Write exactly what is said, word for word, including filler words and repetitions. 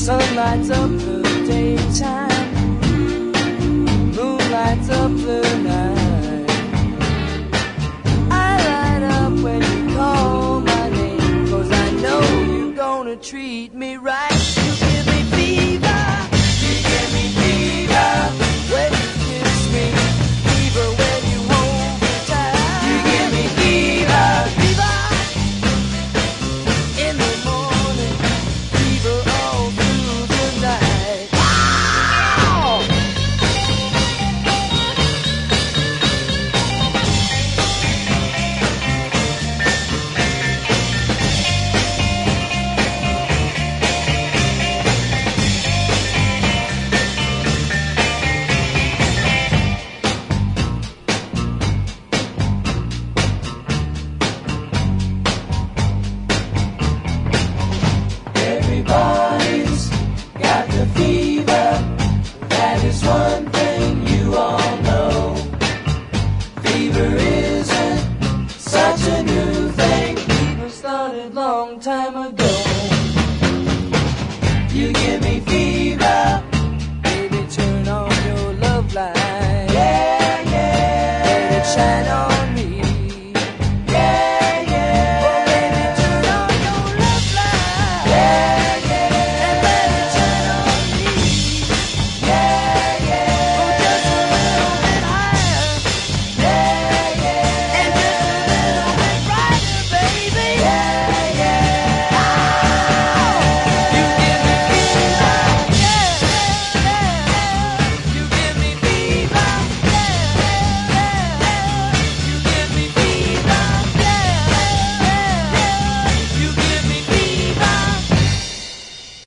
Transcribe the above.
Sun lights up the daytime, moon lights up the night. I light up when you call my name, 'cause I know you're gonna treat me right. You give me